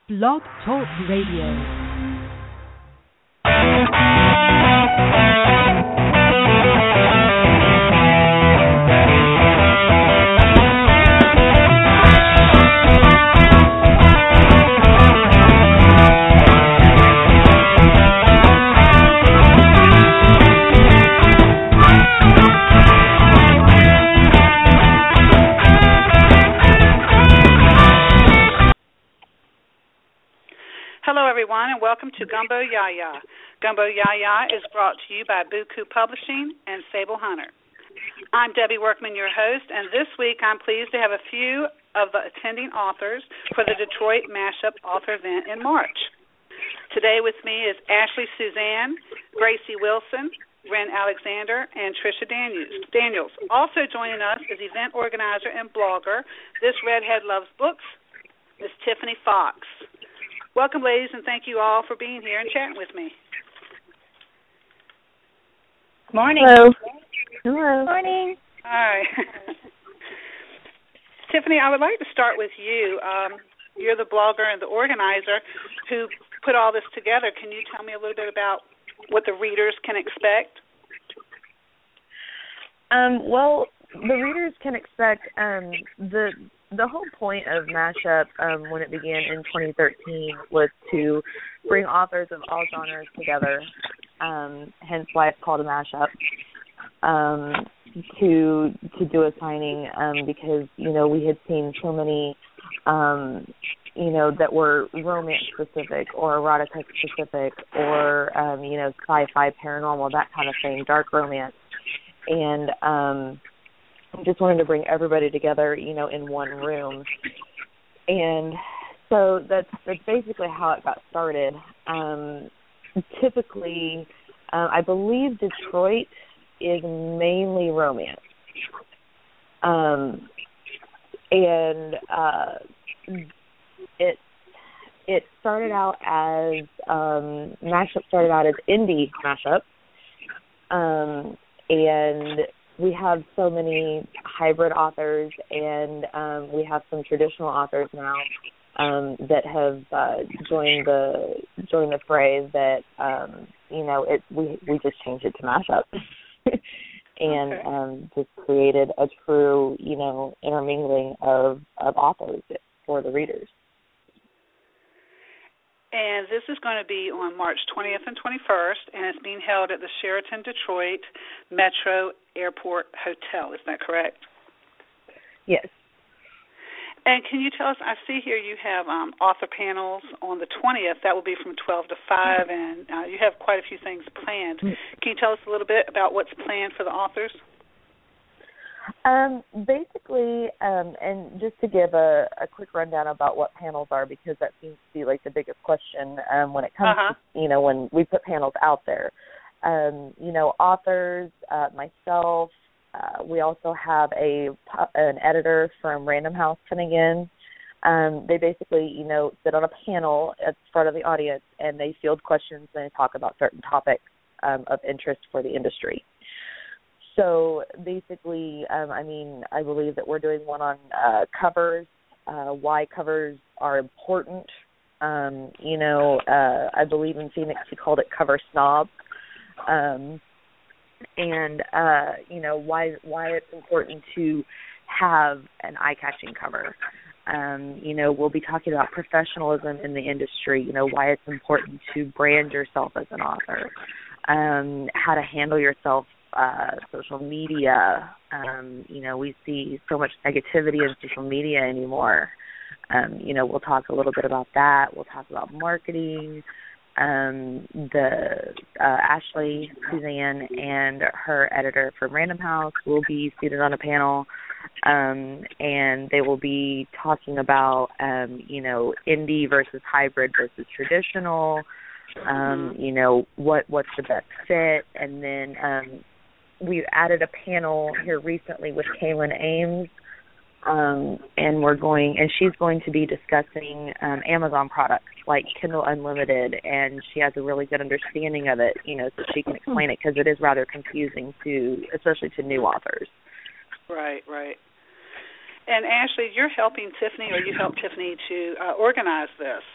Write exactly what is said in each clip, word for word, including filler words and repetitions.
Blog Talk Radio. Hello, everyone, and welcome to Gumbo Yaya. Gumbo Yaya is brought to you by Buku Publishing and Sable Hunter. I'm Debbie Workman, your host, and this week I'm pleased to have a few of the attending authors for the Detroit Mashup Author Event in March. Today with me is Ashley Suzanne, Gracie Wilson, Ren Alexander, and Tricia Daniels. Also joining us is event organizer and blogger, This Redhead Loves Books, Miss Tiffany Fox. Welcome, ladies, and thank you all for being here and chatting with me. Morning. Hello. Hello. Morning. All right. Tiffany, I would like to start with you. Um, you're the blogger and the organizer who put all this together. Can you tell me a little bit about what the readers can expect? Um, well, the readers can expect um, the the whole point of Mashup um, when it began in twenty thirteen was to bring authors of all genres together, um, hence why it's called a Mashup, um, to to do a signing um, because, you know, we had seen so many, um, you know, that were romance-specific or erotica-specific or, um, you know, sci-fi, paranormal, that kind of thing, dark romance. And um just wanted to bring everybody together, you know, in one room. And so that's that's basically how it got started. Um, typically, uh, I believe Detroit is mainly romance. Um, and uh, it it started out as, um, Mashup started out as indie Mashup. Um, and we have so many hybrid authors, and um, we have some traditional authors now um, that have uh, joined the joined the fray. That um, you know, it we we just changed it to Mashup, and okay. um, just created a true, you know, intermingling of of authors for the readers. And this is going to be on March twentieth and twenty-first, and it's being held at the Sheraton Detroit Metro Airport Hotel. Is that correct? Yes. And can you tell us, I see here you have um, author panels on the twentieth. That will be from twelve to five, and uh, you have quite a few things planned. Can you tell us a little bit about what's planned for the authors? Um, basically, um, and just to give a, a quick rundown about what panels are, because that seems to be like the biggest question um, when it comes uh-huh. to, you know, when we put panels out there. Um, you know, authors, uh, myself, uh, we also have a an editor from Random House coming in. Um, they basically, you know, sit on a panel at the front of the audience, and they field questions and they talk about certain topics um, of interest for the industry. So basically, um, I mean, I believe that we're doing one on uh, covers, uh, why covers are important. Um, you know, uh, I believe in Phoenix we called it cover snob. Um, and, uh, you know, why why it's important to have an eye-catching cover. Um, you know, we'll be talking about professionalism in the industry, you know, why it's important to brand yourself as an author, um, how to handle yourself. Uh, social media, um, you know, we see so much negativity in social media anymore. Um, you know, we'll talk a little bit about that. We'll talk about marketing. Um, the uh, Ashley Suzanne and her editor from Random House will be seated on a panel, um, and they will be talking about, um, you know, indie versus hybrid versus traditional. Um, you know, what what's the best fit, and then um, we added a panel here recently with Kaylin Ames, um, and we're going, and she's going to be discussing um, Amazon products like Kindle Unlimited, and she has a really good understanding of it, you know, so she can explain it because it is rather confusing to, especially to new authors. Right, right. And Ashley, you're helping Tiffany, or you helped Tiffany to uh, organize this.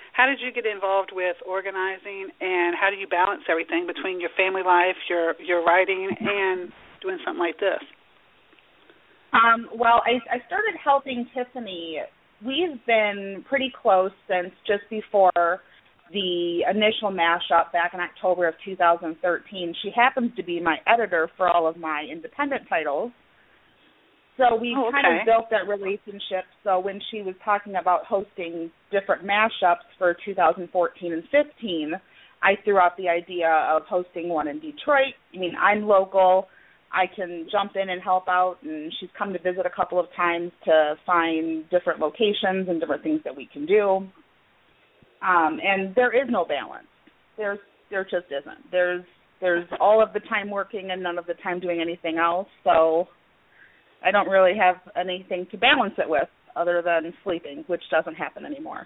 how did you get involved with organizing, and how do you balance everything between your family life, your your writing, and doing something like this? Um, well, I, I started helping Tiffany. We've been pretty close since just before the initial mashup back in October of two thousand thirteen. She happens to be my editor for all of my independent titles. So we oh, okay. kind of built that relationship. So when she was talking about hosting different mashups for two thousand fourteen and fifteen, I threw out the idea of hosting one in Detroit. I mean, I'm local. I can jump in and help out, and she's come to visit a couple of times to find different locations and different things that we can do. Um, and there is no balance. There's there just isn't. There's there's all of the time working and none of the time doing anything else. So I don't really have anything to balance it with other than sleeping, which doesn't happen anymore.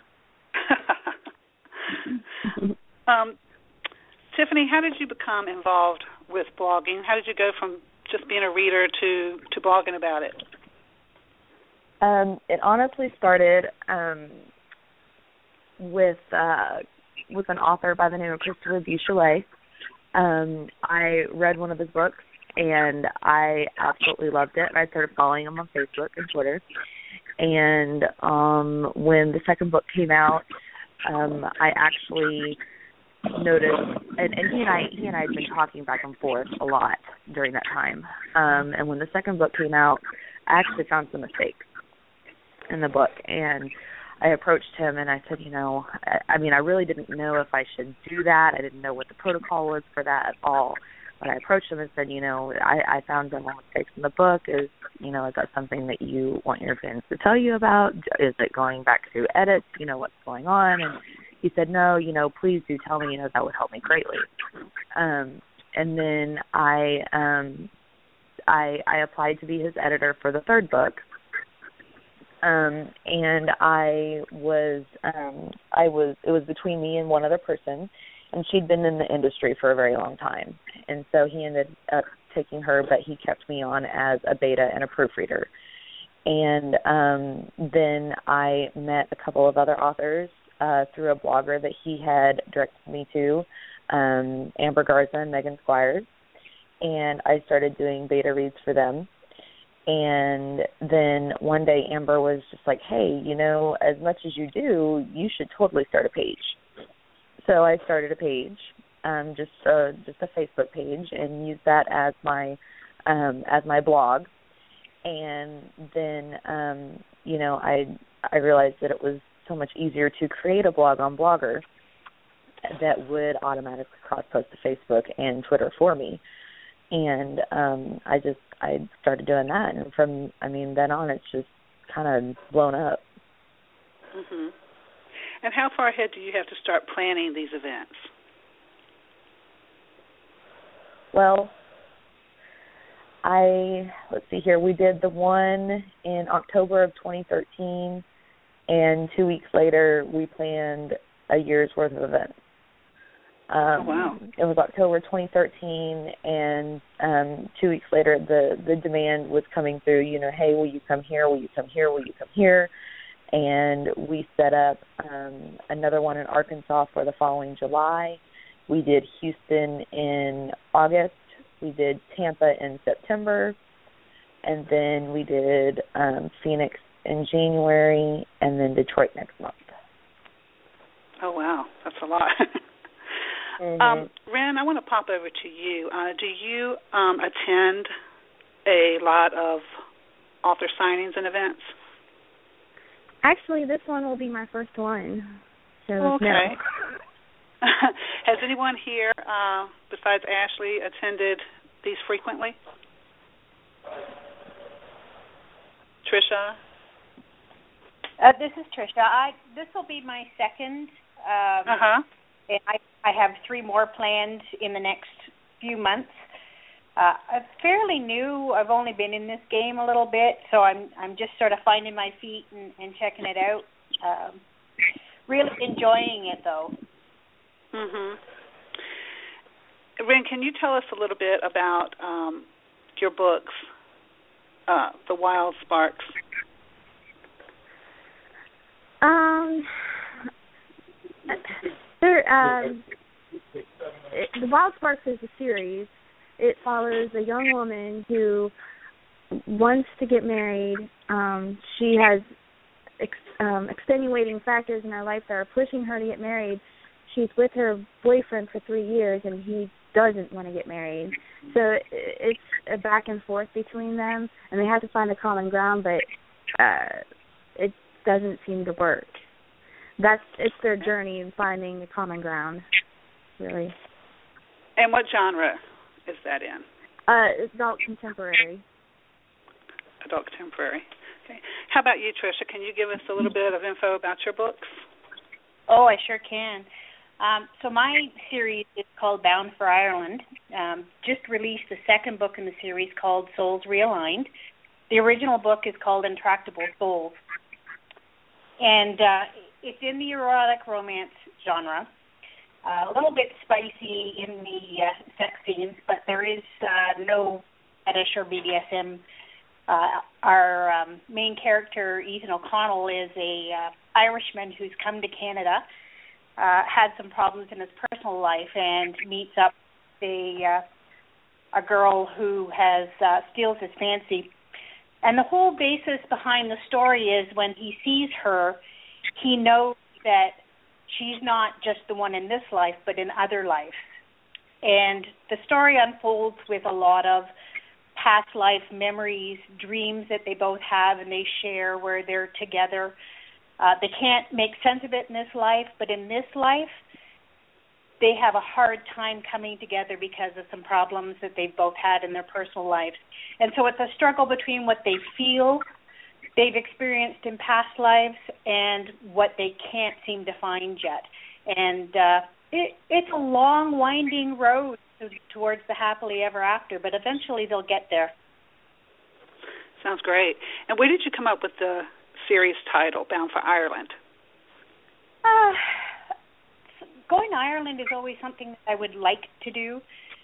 um, Tiffany, how did you become involved with blogging? How did you go from just being a reader to, to blogging about it? Um, it honestly started um, with uh, with an author by the name of Christopher B. Chalet. Um, I read one of his books, and I absolutely loved it. I started following him on Facebook and Twitter. And um, when the second book came out, um, I actually noticed, and, and he and I he and I had been talking back and forth a lot during that time. Um, and when the second book came out, I actually found some mistakes in the book, and I approached him and I said, you know, I, I mean, I really didn't know if I should do that. I didn't know what the protocol was for that at all. But I approached him and said, you know, I, I found some mistakes in the book. Is, you know, is that something that you want your fans to tell you about? Is it going back through edits? You know, what's going on? And he said, no, you know, please do tell me, you know, that would help me greatly. Um, and then I, um, I, I applied to be his editor for the third book. Um, and I was, um, I was, it was between me and one other person, and she'd been in the industry for a very long time. And so he ended up taking her, but he kept me on as a beta and a proofreader. And um, then I met a couple of other authors uh, through a blogger that he had directed me to, um, Amber Garza and Megan Squires. And I started doing beta reads for them. And then one day Amber was just like, hey, you know, as much as you do, you should totally start a page. So I started a page, um, just a, just a Facebook page, and used that as my um, as my blog. And then, um, you know, I I realized that it was so much easier to create a blog on Blogger that would automatically cross-post to Facebook and Twitter for me. And um, I just I started doing that, and from I mean then on, it's just kind of blown up. Mhm. And how far ahead do you have to start planning these events? Well, I, let's see here, we did the one in October of twenty thirteen, and two weeks later we planned a year's worth of events. Um, oh, wow. It was October twenty thirteen, and um, two weeks later the, the demand was coming through, you know, hey, will you come here, will you come here, will you come here? And we set up um, another one in Arkansas for the following July. We did Houston in August. We did Tampa in September. And then we did um, Phoenix in January, and then Detroit next month. Oh, wow. That's a lot. mm-hmm. um, Ren, I want to pop over to you. Uh, do you um, attend a lot of author signings and events? Actually, this one will be my first one. So okay. No. Has anyone here, uh, besides Ashley, attended these frequently? Trisha? Uh, this is Trisha. I this will be my second. Um, uh-huh. And I, I have three more planned in the next few months. Uh, I'm fairly new. I've only been in this game a little bit, so I'm I'm just sort of finding my feet and, and checking it out. Um, really enjoying it, though. Mhm. Ren, can you tell us a little bit about um, your books, uh, The Wild Sparks? Um, um, it, the Wild Sparks is a series. It follows a young woman who wants to get married. Um, she has ex, um, extenuating factors in her life that are pushing her to get married. She's with her boyfriend for three years, and he doesn't want to get married. So it's a back and forth between them, and they have to find a common ground, but uh, it doesn't seem to work. That's it's their journey in finding the common ground, really. And what genre is that in? Uh, adult contemporary. Adult contemporary. Okay. How about you, Tricia? Can you give us a little bit of info about your books? Oh, I sure can. Um, so my series is called Bound for Ireland. Um, just released the second book in the series called Souls Realigned. The original book is called Intractable Souls. And uh, it's in the erotic romance genre. Uh, a little bit spicy in the uh, sex scenes, but there is uh, no fetish or B D S M. Uh, our um, main character, Ethan O'Connell, is a uh, Irishman who's come to Canada, uh, had some problems in his personal life, and meets up with a, uh, a girl who has uh, steals his fancy. And the whole basis behind the story is when he sees her, he knows that she's not just the one in this life, but in other lives. And the story unfolds with a lot of past life memories, dreams that they both have and they share where they're together. Uh, they can't make sense of it in this life, but in this life, they have a hard time coming together because of some problems that they've both had in their personal lives. And so it's a struggle between what they feel they've experienced in past lives and what they can't seem to find yet. And uh, it, it's a long, winding road to, towards the happily ever after, but eventually they'll get there. Sounds great. And where did you come up with the series title, Bound for Ireland? Uh, going to Ireland is always something that I would like to do.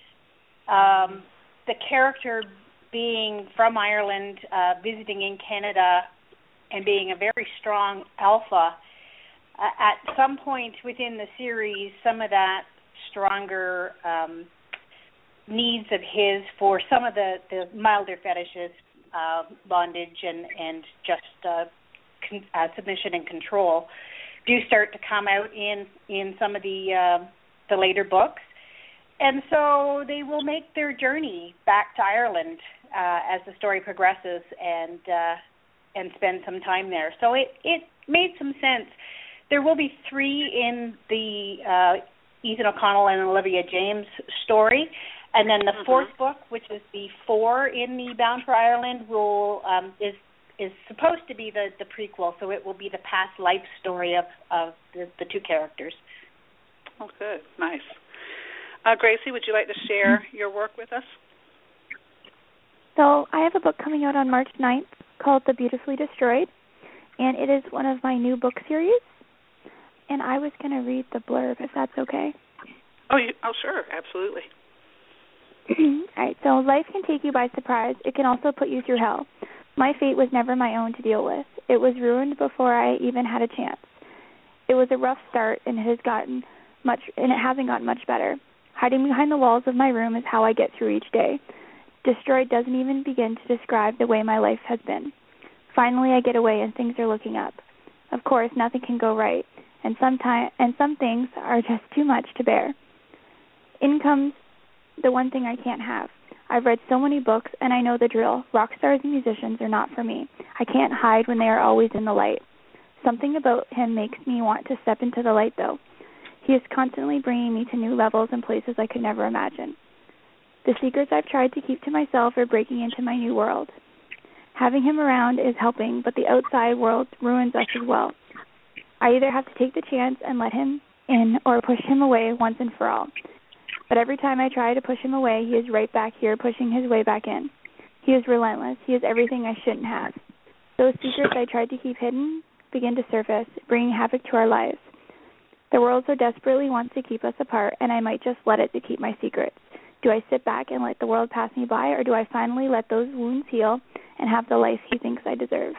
Um, the character being from Ireland, uh, visiting in Canada, and being a very strong alpha, uh, at some point within the series, some of that stronger um, needs of his for some of the, the milder fetishes, uh, bondage and, and just uh, con- uh, submission and control, do start to come out in, in some of the uh, the later books. And so they will make their journey back to Ireland uh, as the story progresses and uh, and spend some time there. So it, it made some sense. There will be three in the uh, Ethan O'Connell and Olivia James story. And then the mm-hmm. fourth book, which is the four in the Bound for Ireland, will um, is is supposed to be the, the prequel. So it will be the past life story of, of the, the two characters. Oh, good. Nice. Uh, Gracie, would you like to share your work with us? So I have a book coming out on March ninth called The Beautifully Destroyed, and it is one of my new book series, and I was going to read the blurb, if that's okay. Oh, you, oh sure, absolutely. All right, so life can take you by surprise. It can also put you through hell. My fate was never my own to deal with. It was ruined before I even had a chance. It was a rough start, and it has gotten much, and it hasn't gotten much better. Hiding behind the walls of my room is how I get through each day. Destroyed doesn't even begin to describe the way my life has been. Finally, I get away and things are looking up. Of course, nothing can go right, and sometime, and some things are just too much to bear. In comes the one thing I can't have. I've read so many books, and I know the drill. Rock stars and musicians are not for me. I can't hide when they are always in the light. Something about him makes me want to step into the light, though. He is constantly bringing me to new levels and places I could never imagine. The secrets I've tried to keep to myself are breaking into my new world. Having him around is helping, but the outside world ruins us as well. I either have to take the chance and let him in or push him away once and for all. But every time I try to push him away, he is right back here pushing his way back in. He is relentless. He is everything I shouldn't have. Those secrets I tried to keep hidden begin to surface, bringing havoc to our lives. The world so desperately wants to keep us apart, and I might just let it to keep my secrets. Do I sit back and let the world pass me by, or do I finally let those wounds heal and have the life he thinks I deserve?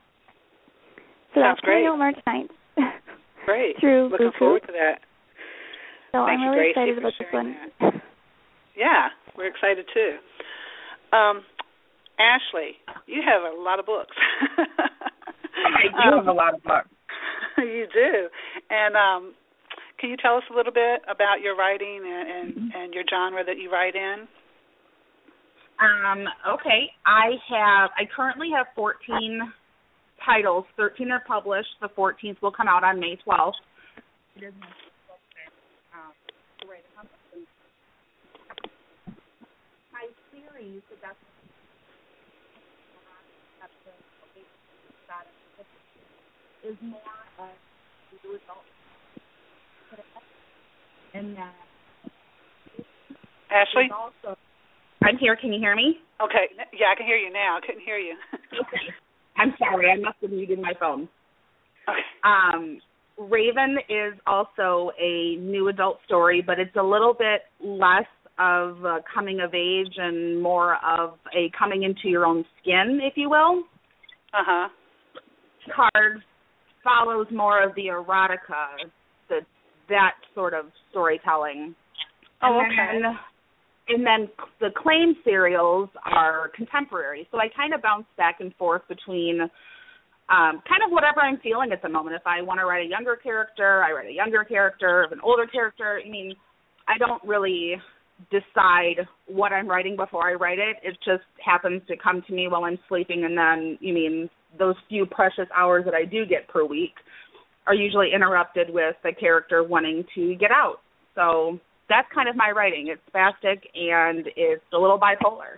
So Sounds that's great. coming out March ninth. Great. Through Looking Buku. forward to that. So Thank I'm you, really Gracie, excited for about this sharing one. that. Yeah, we're excited too. Um, Ashley, you have a lot of books. I do um, have a lot of books. You do. And um, can you tell us a little bit about your writing and, and, mm-hmm. and your genre that you write in? Um, okay. I have, I currently have fourteen titles. thirteen are published. The fourteenth will come out on May twelfth. It is my series, the best is more of the result. And that Ashley? Also, I'm here. Can you hear me? Okay. Yeah, I can hear you now. I couldn't hear you. Okay. I'm sorry. I must have muted my phone. Okay. Um, Raven is also a new adult story, but it's a little bit less of a coming of age and more of a coming into your own skin, if you will. Uh-huh. Cards follows more of the erotica, the that sort of storytelling. Oh, and okay. Then, and then the claim serials are contemporary, so I kind of bounce back and forth between um, kind of whatever I'm feeling at the moment. If I want to write a younger character, I write a younger character. If an older character, I mean, I don't really decide what I'm writing before I write it. It just happens to come to me while I'm sleeping, and then, you mean, those few precious hours that I do get per week are usually interrupted with the character wanting to get out. So that's kind of my writing. It's spastic, and it's a little bipolar.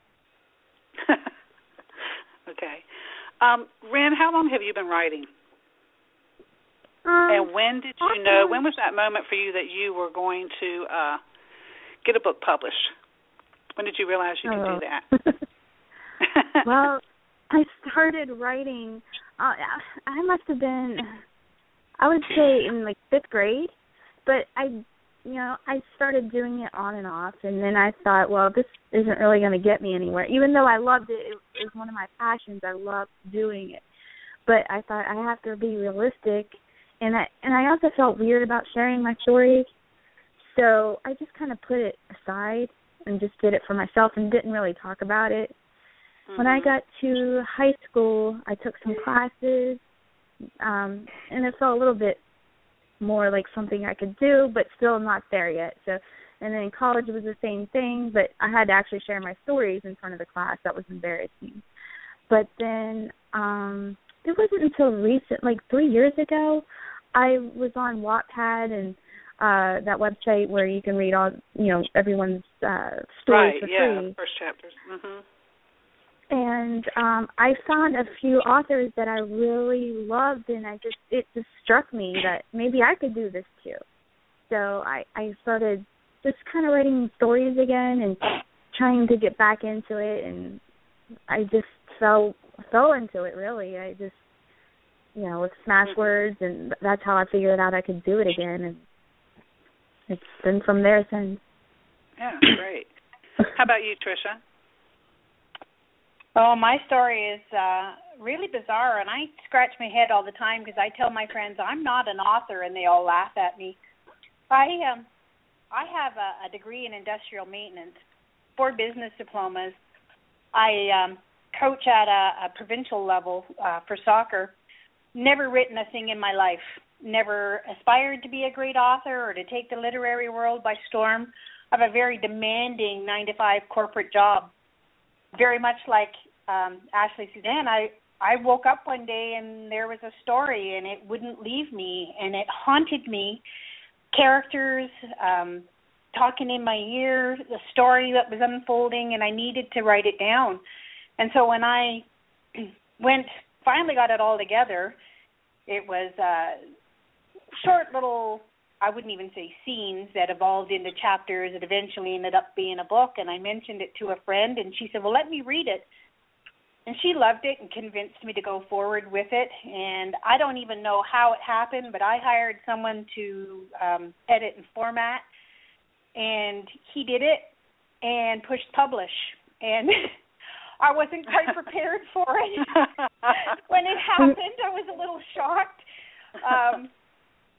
Okay. Um, Ren, how long have you been writing? Um, and when did you know, when was that moment for you that you were going to uh, get a book published? When did you realize you could oh. do that? Well, I started writing, uh, I must have been, I would say in like fifth grade, but I, you know, I started doing it on and off, and then I thought, well, this isn't really going to get me anywhere. Even though I loved it, it was one of my passions. I loved doing it. But I thought I have to be realistic, and I, and I also felt weird about sharing my story, so I just kind of put it aside and just did it for myself and didn't really talk about it. Mm-hmm. When I got to high school, I took some classes, um, and it felt a little bit more like something I could do, but still not there yet. So, and then in college it was the same thing, but I had to actually share my stories in front of the class. That was embarrassing. But then um, it wasn't until recent, like three years ago, I was on Wattpad and uh, that website where you can read all, you know, everyone's uh, stories right, for yeah, free. first chapters. Mm-hmm. And um, I found a few authors that I really loved, and I just it just struck me that maybe I could do this too. So I, I started just kind of writing stories again and trying to get back into it, and I just fell fell into it really. I just, you know, with Smashwords, and that's how I figured out I could do it again, and it's been from there since. Yeah, great. How about you, Tricia? Oh, my story is uh, really bizarre, and I scratch my head all the time because I tell my friends I'm not an author, and they all laugh at me. I um, I have a, a degree in industrial maintenance, four business diplomas. I um, coach at a, a provincial level uh, for soccer. Never written a thing in my life. Never aspired to be a great author or to take the literary world by storm. I have a very demanding nine to five corporate job. Very much like um, Ashley Suzanne, I, I woke up one day and there was a story and it wouldn't leave me, and it haunted me. Characters um, talking in my ear, the story that was unfolding, and I needed to write it down. And so when I went, finally got it all together, it was a short little, I wouldn't even say scenes, that evolved into chapters that eventually ended up being a book. And I mentioned it to a friend, and she said, well, let me read it. And she loved it and convinced me to go forward with it. And I don't even know how it happened, but I hired someone to um, edit and format, and he did it and pushed publish. And I wasn't quite prepared for it. When it happened, I was a little shocked. Um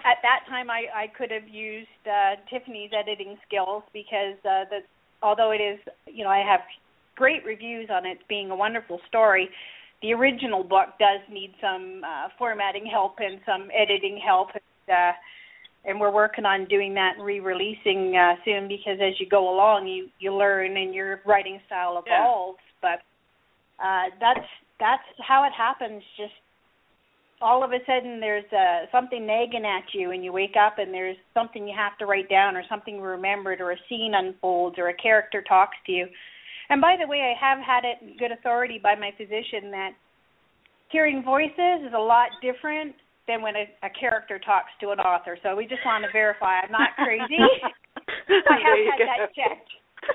at that time I, I could have used uh, Tiffany's editing skills because uh, the although it is, you know, I have great reviews on it being a wonderful story, the original book does need some uh, formatting help and some editing help. And, uh, and we're working on doing that and re-releasing uh, soon because as you go along, you, you learn and your writing style evolves. Yeah. But uh, that's that's how it happens. Just all of a sudden there's uh, something nagging at you and you wake up and there's something you have to write down or something remembered or a scene unfolds or a character talks to you. And by the way, I have had it in good authority by my physician that hearing voices is a lot different than when a, a character talks to an author. So we just want to verify I'm not crazy. I have had go. that checked.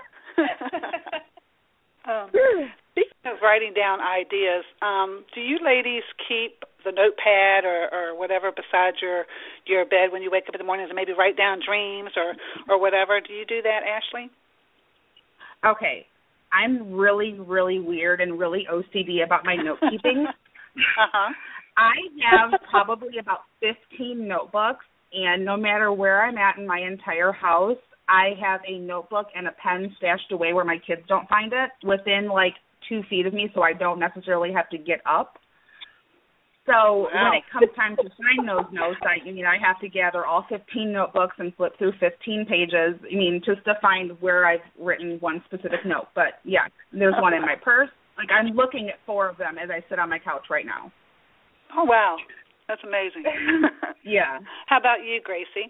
um, speaking of writing down ideas, um, do you ladies keep the notepad or, or whatever beside your, your bed when you wake up in the mornings and maybe write down dreams or, or whatever? Do you do that, Ashley? Okay. I'm really, really weird and really O C D about my note keeping. uh-huh. I have probably about fifteen notebooks, and no matter where I'm at in my entire house, I have a notebook and a pen stashed away where my kids don't find it within like two feet of me, so I don't necessarily have to get up. So wow. when it comes time to sign those notes, I, I mean, I have to gather all fifteen notebooks and flip through fifteen pages. I mean, just to find where I've written one specific note. But yeah, there's one in my purse. Like I'm looking at four of them as I sit on my couch right now. Oh wow, that's amazing. Yeah. How about you, Gracie?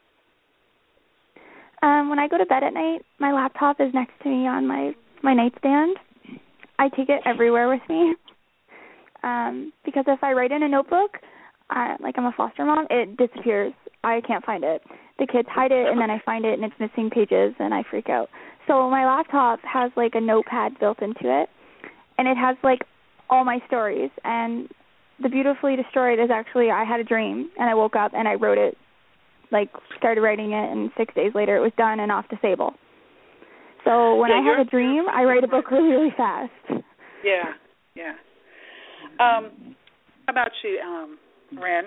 Um, when I go to bed at night, my laptop is next to me on my my nightstand. I take it everywhere with me. Um, because if I write in a notebook, uh, like I'm a foster mom, it disappears. I can't find it. The kids hide it, and then I find it, and it's missing pages, and I freak out. So my laptop has, like, a notepad built into it, and it has, like, all my stories. And the Beautifully Destroyed is actually, I had a dream, and I woke up, and I wrote it, like, started writing it, and six days later it was done and off to Sable. So when yeah, I have a dream, I write a book really, really fast. Yeah, yeah. Um, how about you, um, Ren?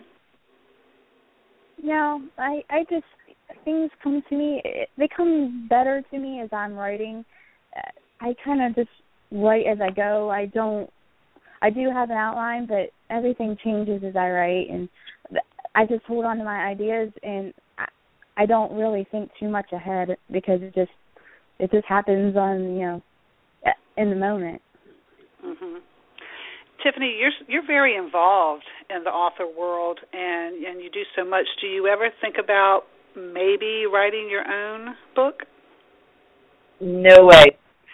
No, I, I just, things come to me, they come better to me as I'm writing. I kind of just write as I go. I don't, I do have an outline, but everything changes as I write, and I just hold on to my ideas, and I, I don't really think too much ahead because it just, it just happens on, you know, in the moment. Mm-hmm. Tiffany, you're you're very involved in the author world, and, and you do so much. Do you ever think about maybe writing your own book? No way.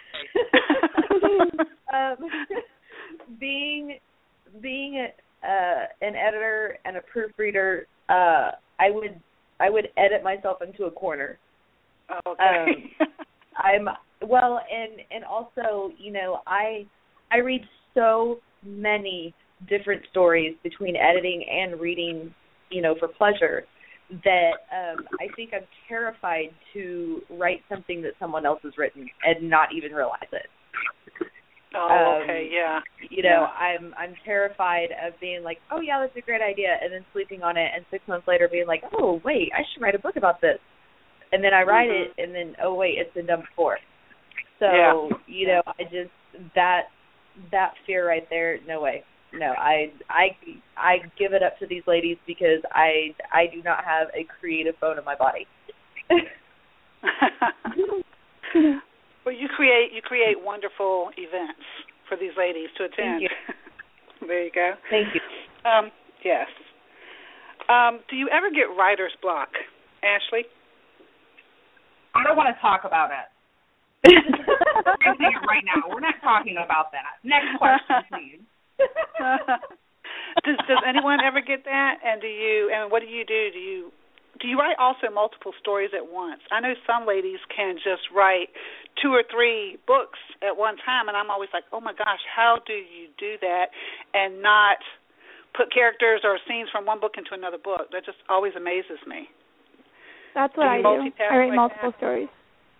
um, being being a, uh, an editor and a proofreader, uh, I would I would edit myself into a corner. Okay. Um, I'm well, and and also, you know, I I read so many different stories between editing and reading, you know, for pleasure, that um, I think I'm terrified to write something that someone else has written and not even realize it. Oh, um, okay, yeah. You know, yeah. I'm I'm terrified of being like, oh yeah, that's a great idea, and then sleeping on it, and six months later being like, oh wait, I should write a book about this, and then I write mm-hmm. it, and then oh wait, it's been done before. So yeah. you know, I just that that fear right there, no way. No, I I I give it up to these ladies because I I do not have a creative bone in my body. Well, you create you create wonderful events for these ladies to attend. Thank you. There you go. Thank you. Um, yes. Um, do you ever get writer's block, Ashley? I don't want to talk about it. We're saying it right now. We're not talking about that. Next question, please. does Does anyone ever get that? And do you? And what do you do? Do you do you write also multiple stories at once? I know some ladies can just write two or three books at one time, and I'm always like, oh my gosh, how do you do that and not put characters or scenes from one book into another book? That just always amazes me. That's what do I do. I write like multiple that? stories.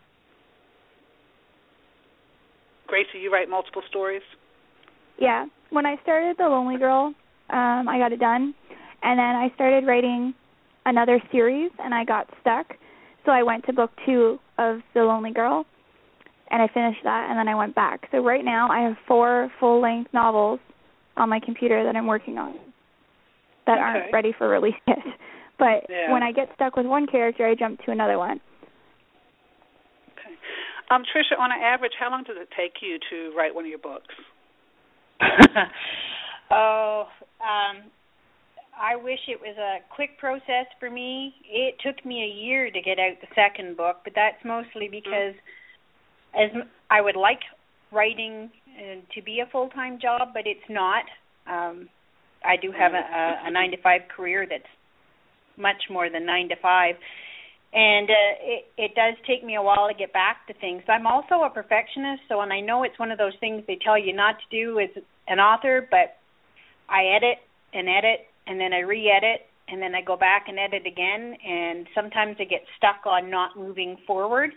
Gracie, you write multiple stories? Yeah. When I started The Lonely Girl, um, I got it done, and then I started writing another series, and I got stuck. So I went to book two of The Lonely Girl, and I finished that, and then I went back. So right now I have four full-length novels on my computer that I'm working on that okay. aren't ready for release yet. But yeah. when I get stuck with one character, I jump to another one. Okay. Um, Tricia, on an average, how long does it take you to write one of your books? oh, um, I wish it was a quick process for me. It took me a year to get out the second book, but that's mostly because mm-hmm. as I would like writing uh, to be a full-time job, but it's not. Um, I do have a, a, a nine to five career that's much more than nine to five, and uh, it, it does take me a while to get back to things. I'm also a perfectionist, so and I know it's one of those things they tell you not to do as an author, but I edit and edit, and then I re-edit, and then I go back and edit again, and sometimes I get stuck on not moving forward.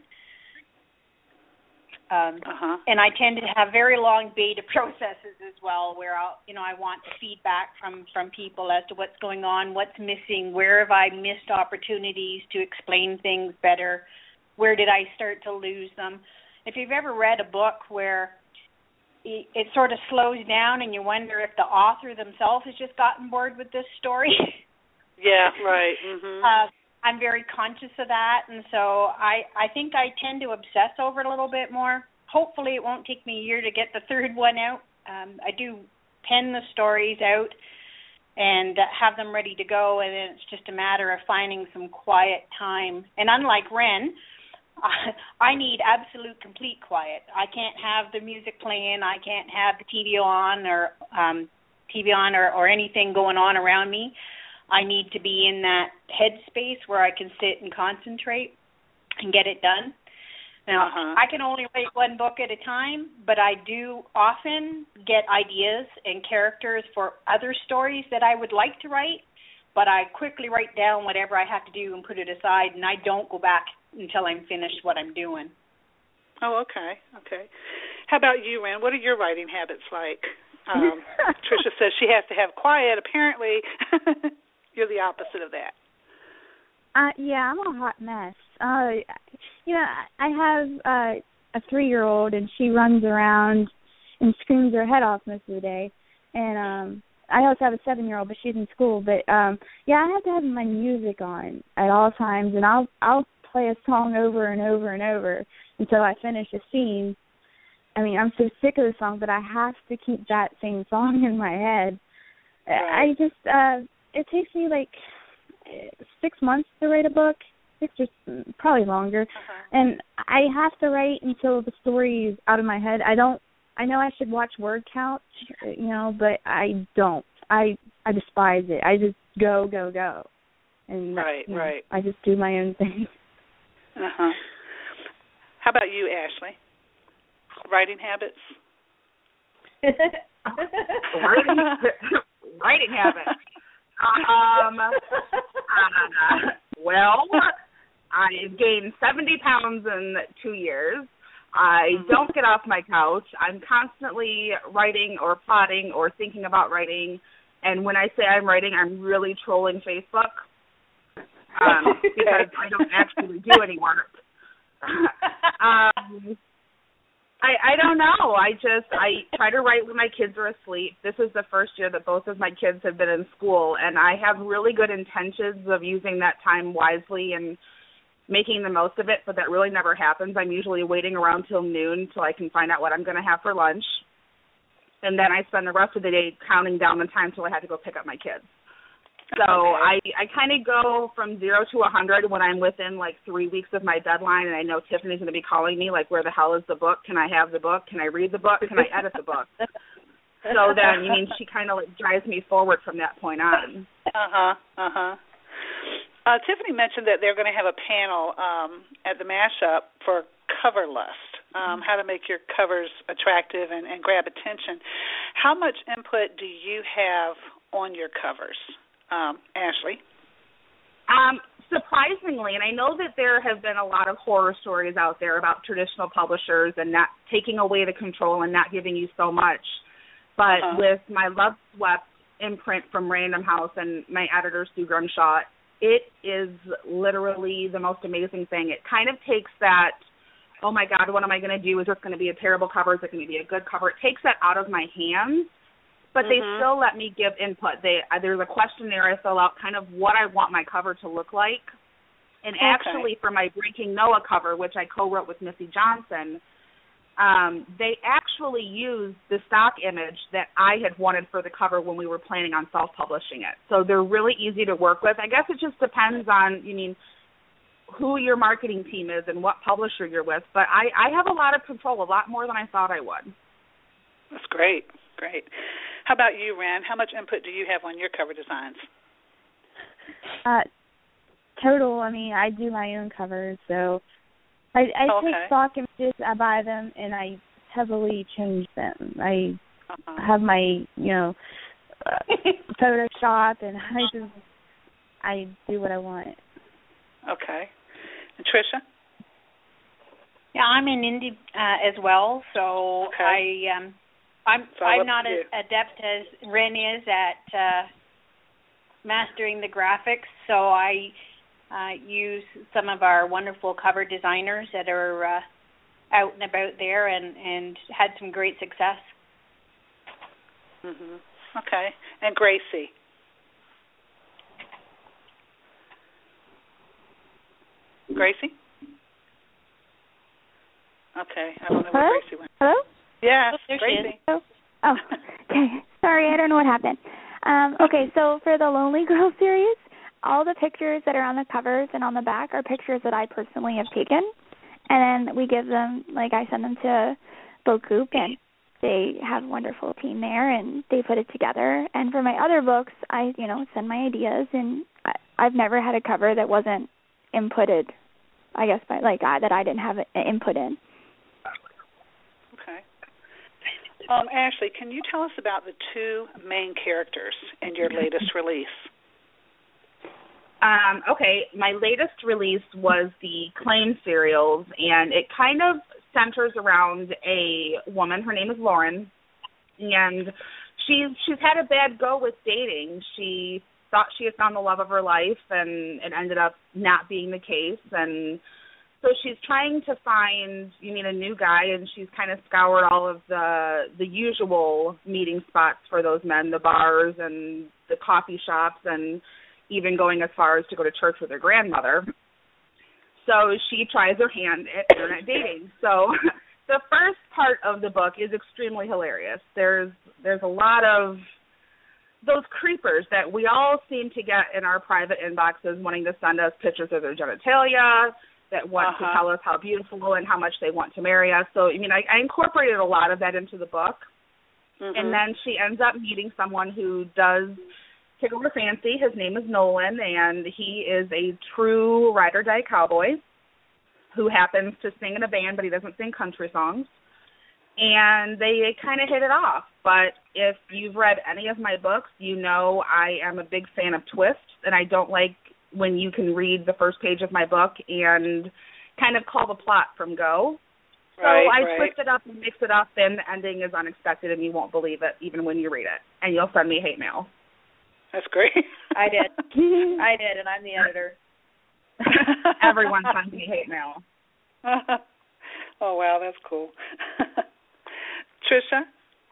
Um, uh-huh. And I tend to have very long beta processes as well, where I'll, you know, I want feedback from, from people as to what's going on, what's missing, where have I missed opportunities to explain things better, where did I start to lose them. If you've ever read a book where it, it sort of slows down and you wonder if the author themselves has just gotten bored with this story. Yeah, right. Mm-hmm. Uh, I'm very conscious of that, and so I, I think I tend to obsess over it a little bit more. Hopefully it won't take me a year to get the third one out. Um, I do pen the stories out and uh, have them ready to go, and then it's just a matter of finding some quiet time. And unlike Ren, I need absolute complete quiet. I can't have the music playing. I can't have the T V on or um, T V on or, or anything going on around me. I need to be in that headspace where I can sit and concentrate and get it done. Now, uh-huh. I can only write one book at a time, but I do often get ideas and characters for other stories that I would like to write, but I quickly write down whatever I have to do and put it aside, and I don't go back until I'm finished what I'm doing. Oh, okay, okay. How about you, Ren? What are your writing habits like? Um, Tricia says she has to have quiet. Apparently, you're the opposite of that. Uh, yeah, I'm a hot mess. Uh, you know, I have uh, a three-year-old, and she runs around and screams her head off most of the day. And um, I also have a seven-year-old, but she's in school. But um, yeah, I have to have my music on at all times, and I'll I'll play a song over and over and over until I finish a scene. I mean, I'm so sick of the song, but I have to keep that same song in my head. Right. I just, uh, it takes me like six months to write a book, six or probably longer, uh-huh. and I have to write until the story is out of my head. I don't, I know I should watch word count, you know, but I don't. I I despise it. I just go, go, go. And right, you know, right. I just do my own thing. Uh-huh. How about you, Ashley? Writing habits? writing, writing habits. Um, uh, well, I've gained seventy pounds in two years. I don't get off my couch. I'm constantly writing or plotting or thinking about writing. And when I say I'm writing, I'm really trolling Facebook um, okay. because I don't actually do any work. um, I, I don't know. I just, I try to write when my kids are asleep. This is the first year that both of my kids have been in school, and I have really good intentions of using that time wisely and making the most of it, but that really never happens. I'm usually waiting around till noon till I can find out what I'm going to have for lunch, and then I spend the rest of the day counting down the time till I have to go pick up my kids. So okay. I, I kind of go from zero to a hundred when I'm within like three weeks of my deadline, and I know Tiffany's going to be calling me like, where the hell is the book? Can I have the book? Can I read the book? Can I edit the book? So then, you mean, she kind of like drives me forward from that point on. Uh-huh, uh-huh. Uh, Tiffany mentioned that they're going to have a panel um, at the mashup for cover lust, um, how to make your covers attractive and, and grab attention. How much input do you have on your covers? Um, Ashley? Um, surprisingly, and I know that there have been a lot of horror stories out there about traditional publishers and not taking away the control and not giving you so much. But uh-huh. with my Love Swept imprint from Random House and my editor, Sue Grimshaw, it is literally the most amazing thing. It kind of takes that, oh my God, what am I going to do? Is this going to be a terrible cover? Is it going to be a good cover? It takes that out of my hands, but mm-hmm. they still let me give input. They uh, There's a questionnaire I fill out, kind of what I want my cover to look like. And okay. actually, for my Breaking Noah cover, which I co-wrote with Missy Johnson, um, they actually used the stock image that I had wanted for the cover when we were planning on self-publishing it. So they're really easy to work with. I guess it just depends on, you mean, who your marketing team is and what publisher you're with. But I, I have a lot of control, a lot more than I thought I would. That's great, great. How about you, Ren? How much input do you have on your cover designs? Uh, total. I mean, I do my own covers, so I, I okay. take stock images, I buy them, and I heavily change them. I uh-huh. have my, you know, uh, Photoshop, and I just, I do what I want. Okay. And Tricia? Yeah, I'm in indie uh, as well, so okay. I, um, I'm, so I'm not as adept as Ren is at uh, mastering the graphics, so I Uh, use some of our wonderful cover designers that are uh, out and about there and, and had some great success. Mm-hmm. Okay. And Gracie? Gracie? Okay. I don't know Hello? where Gracie went. Hello? Yes, oh, Gracie. Oh, oh, okay. Sorry, I don't know what happened. Um, okay, so for the Lonely Girl series, all the pictures that are on the covers and on the back are pictures that I personally have taken, and then we give them, like I send them to BookCoop, and they have a wonderful team there, and they put it together. And for my other books, I, you know, send my ideas, and I, I've never had a cover that wasn't inputted, I guess, by like I, that I didn't have input in. Okay. Um, Ashley, can you tell us about the two main characters in your latest release? Um, okay, my latest release was the Claim serials, and it kind of centers around a woman. Her name is Lauren, and she's she's had a bad go with dating. She thought she had found the love of her life, and it ended up not being the case. And so she's trying to find, you mean, a new guy, and she's kind of scoured all of the the usual meeting spots for those men, the bars and the coffee shops, and even going as far as to go to church with her grandmother. So she tries her hand at internet dating. So the first part of the book is extremely hilarious. There's there's a lot of those creepers that we all seem to get in our private inboxes wanting to send us pictures of their genitalia, that want uh-huh. to tell us how beautiful and how much they want to marry us. So, I mean, I, I incorporated a lot of that into the book. Mm-hmm. And then she ends up meeting someone who does tickle her fancy. His name is Nolan, and he is a true ride-or-die cowboy who happens to sing in a band, but he doesn't sing country songs. And they kind of hit it off. But if you've read any of my books, you know I am a big fan of twists, and I don't like when you can read the first page of my book and kind of call the plot from go. So right, I right. twist it up and mix it up, and the ending is unexpected, and you won't believe it even when you read it. And you'll send me hate mail. That's great. I did. I did, and I'm the editor. Everyone sends me hate mail. Oh, wow, that's cool. Tricia?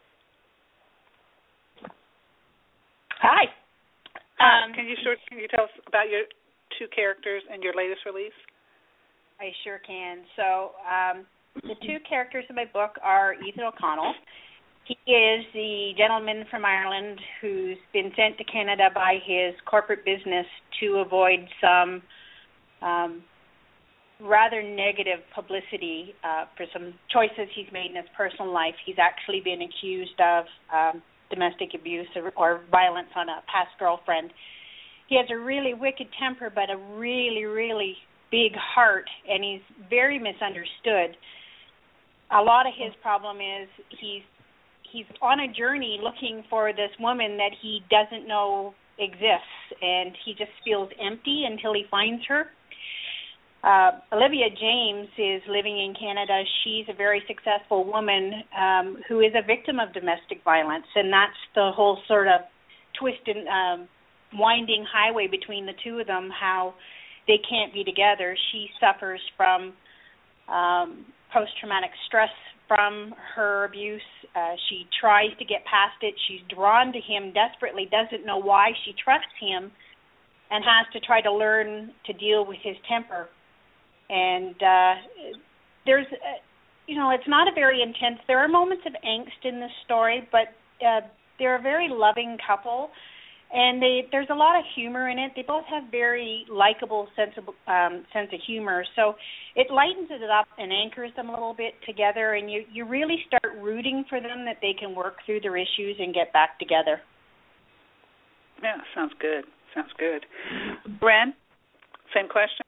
Hi. Um, can you sure, can you tell us about your two characters in your latest release? I sure can. So um, the two characters in my book are Ethan O'Connell. He is the gentleman from Ireland who's been sent to Canada by his corporate business to avoid some um, rather negative publicity uh, for some choices he's made in his personal life. He's actually been accused of um, domestic abuse or, or violence on a past girlfriend. He has a really wicked temper, but a really, really big heart, and he's very misunderstood. A lot of his problem is he's he's on a journey looking for this woman that he doesn't know exists, and he just feels empty until he finds her. Uh, Olivia James is living in Canada. She's a very successful woman um, who is a victim of domestic violence, and that's the whole sort of twist in um, winding highway between the two of them, how they can't be together. She suffers from um, post-traumatic stress from her abuse. Uh, she tries to get past it. She's drawn to him desperately, doesn't know why. She trusts him and has to try to learn to deal with his temper. And uh, there's, uh, you know, it's not a very intense. There are moments of angst in this story, but uh, they're a very loving couple, and they there's a lot of humor in it. They both have very likable sense of, um, sense of humor, so it lightens it up and anchors them a little bit together, and you, you really start rooting for them that they can work through their issues and get back together. Yeah, sounds good. Sounds good. Bren, same question?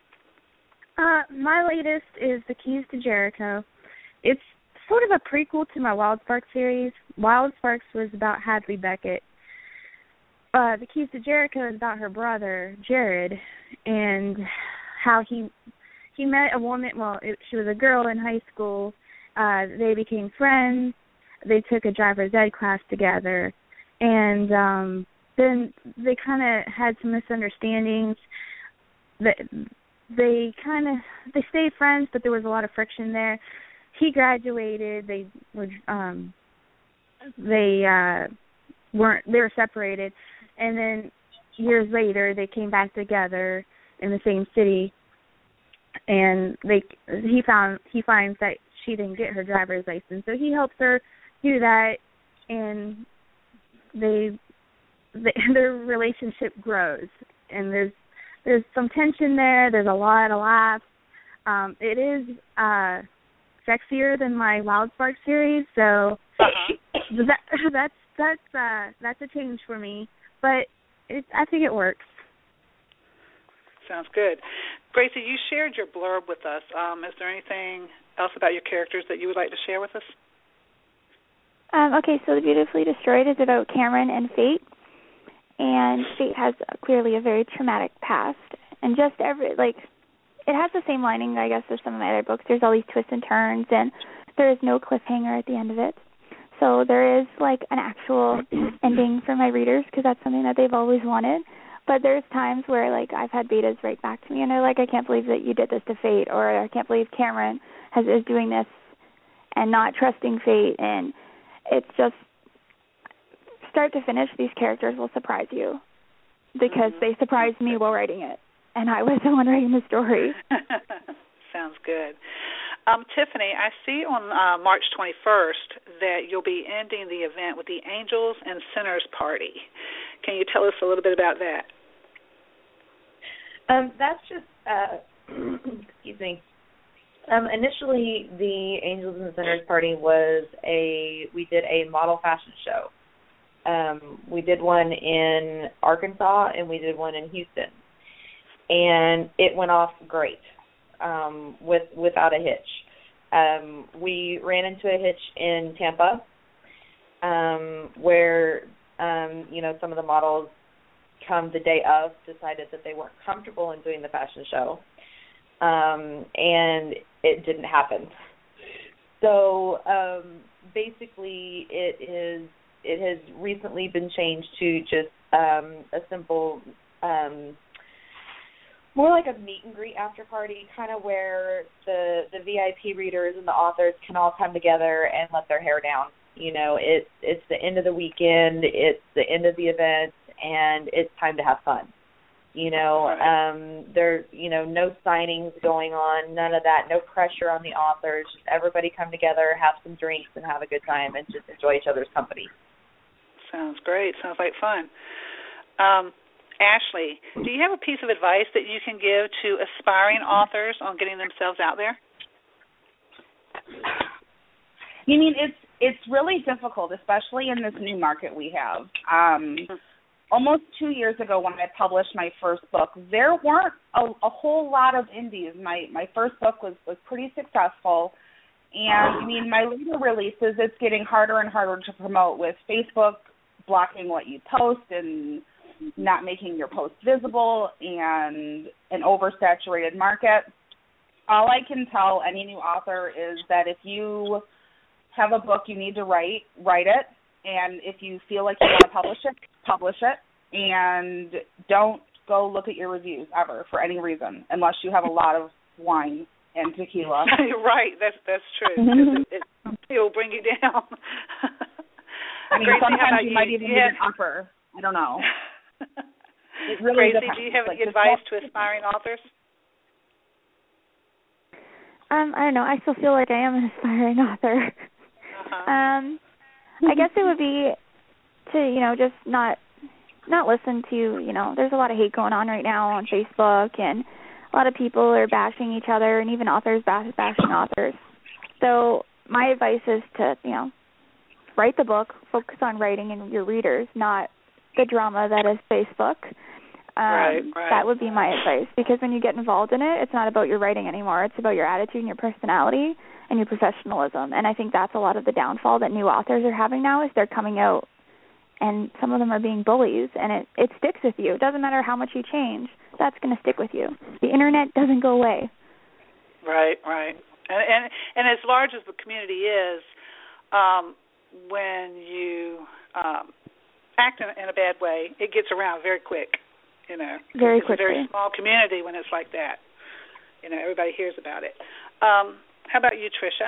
Uh, my latest is The Keys to Jericho. It's sort of a prequel to my Wild Sparks series. Wild Sparks was about Hadley Beckett. Uh, the Keys to Jericho is about her brother, Jared, and how he he met a woman, well, it, she was a girl in high school. Uh, they became friends. They took a driver's ed class together, and um, then they kind of had some misunderstandings. That they kind of, they stayed friends, but there was a lot of friction there. He graduated. They were, um, they uh, weren't, they were separated. And then years later, they came back together in the same city, and they he found he finds that she didn't get her driver's license, so he helps her do that, and they, they their relationship grows, and there's there's some tension there. There's a lot of laughs. Um, it is uh, sexier than my Wild Sparks series, so uh-huh. that that's that's uh, that's a change for me. But it, I think it works. Sounds good. Gracie, you shared your blurb with us. Um, is there anything else about your characters that you would like to share with us? Um, okay, so The Beautifully Destroyed is about Cameron and Fate. And Fate has clearly a very traumatic past. And just every, like, it has the same lining, I guess, as some of my other books. There's all these twists and turns, and there is no cliffhanger at the end of it. So there is, like, an actual ending for my readers, because that's something that they've always wanted. But there's times where, like, I've had betas write back to me, and they're like, I can't believe that you did this to Fate, or I can't believe Cameron has, is doing this and not trusting Fate. And it's just, start to finish, these characters will surprise you, because they surprised me while writing it, and I was the one writing the story. Sounds good. Um, Tiffany, I see on uh, March twenty-first that you'll be ending the event with the Angels and Sinners Party. Can you tell us a little bit about that? Um, that's just, uh, excuse me. Um, initially, the Angels and Sinners Party was a, we did a model fashion show. Um, we did one in Arkansas and we did one in Houston. And it went off great. Um, with without a hitch. Um, we ran into a hitch in Tampa, um, where um, you know some of the models, come the day of, decided that they weren't comfortable in doing the fashion show, um, and it didn't happen. So um, basically, it is it has recently been changed to just um, a simple. Um, More like a meet and greet after party, kind of where the the V I P readers and the authors can all come together and let their hair down. You know, it's it's the end of the weekend, it's the end of the event, and it's time to have fun. You know, um, there you know no signings going on, none of that, no pressure on the authors. Just everybody come together, have some drinks, and have a good time, and just enjoy each other's company. Sounds great. Sounds like fun. Um, Ashley, do you have a piece of advice that you can give to aspiring authors on getting themselves out there? You mean it's it's really difficult, especially in this new market we have. Um, almost two years ago, when I published my first book, there weren't a, a whole lot of indies. My my first book was was pretty successful, and I mean my later releases, it's getting harder and harder to promote with Facebook blocking what you post and not making your post visible, and an oversaturated market. All I can tell any new author is that if you have a book you need to write, write it, and if you feel like you want to publish it, publish it. and don't go look at your reviews ever for any reason, unless you have a lot of wine and tequila. Right, that's that's true. it, it, it'll bring you down. I mean, Gracie, sometimes you, you might even you need have, an upper. I don't know. It really Gracie, depends. do you have like, any advice to aspiring authors? Um, I don't know. I still feel like I am an aspiring author. Uh-huh. Um, I guess it would be to, you know, just not not listen to, you know, there's a lot of hate going on right now on Facebook, and a lot of people are bashing each other, and even authors bash, bashing authors. So my advice is to, you know, write the book, focus on writing and your readers, not the drama that is Facebook. Um, right, right. That would be my advice, because when you get involved in it, it's not about your writing anymore. It's about your attitude and your personality and your professionalism. And I think that's a lot of the downfall that new authors are having now, is they're coming out and some of them are being bullies, and it, it sticks with you. It doesn't matter how much you change. That's going to stick with you. The Internet doesn't go away. Right, right. And and, and as large as the community is, um, when you um, act in, in a bad way, it gets around very quick. You know, very it's quickly. a very small community when it's like that. You know, everybody hears about it. Um, how about you, Tricia?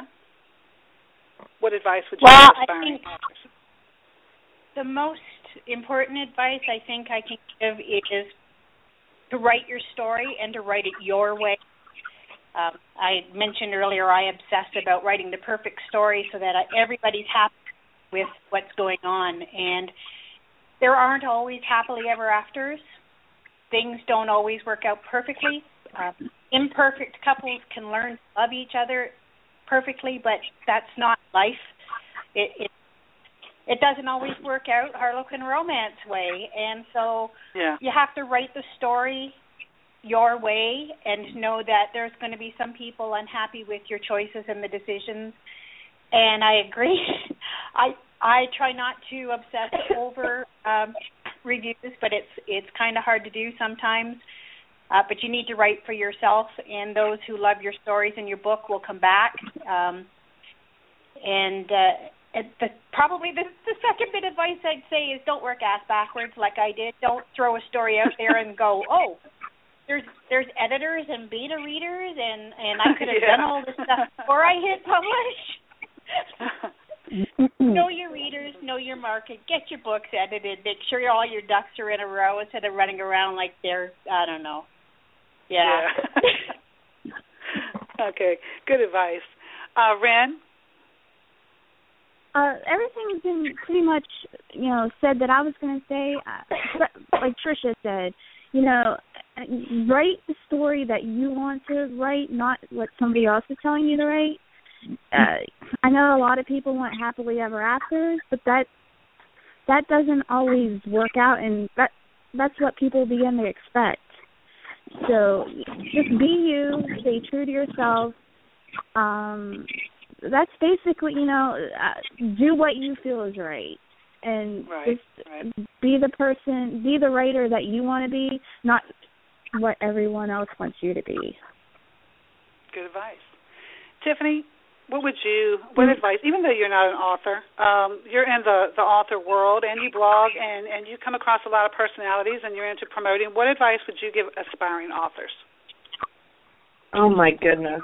What advice would you well, give aspiring authors? The most important advice I think I can give is to write your story and to write it your way. Um, I mentioned earlier I obsessed about writing the perfect story so that everybody's happy with what's going on. And there aren't always happily ever afters. Things don't always work out perfectly. Uh, imperfect couples can learn to love each other perfectly, but that's not life. It, it It doesn't always work out Harlequin romance way, and so yeah. you have to write the story your way and know that there's going to be some people unhappy with your choices and the decisions. And I agree. I I try not to obsess over um, reviews, but it's it's kind of hard to do sometimes. Uh, but you need to write for yourself, and those who love your stories and your book will come back. Um, and uh, And the, probably the, the second bit of advice I'd say is don't work ass backwards like I did. Don't throw a story out there and go, oh, there's there's editors and beta readers, and, and I could have yeah. done all this stuff before I hit publish. Know your readers, know your market, get your books edited, make sure all your ducks are in a row instead of running around like they're, I don't know. Yeah. yeah. Okay, good advice. Uh, Ren? Uh, everything's been pretty much, you know, said that I was going to say. Uh, like Tricia said, you know, write the story that you want to write, not what somebody else is telling you to write. Uh, I know a lot of people want happily ever afters, but that that doesn't always work out, and that that's what people begin to expect. So just be you, stay true to yourself. Um, that's basically, you know, uh, do what you feel is right. And right, just right. be the person, be the writer that you want to be, not what everyone else wants you to be. Good advice. Tiffany, what would you, what mm-hmm. advice, even though you're not an author, um, you're in the, the author world and you blog and, and you come across a lot of personalities and you're into promoting, what advice would you give aspiring authors? Oh, my goodness.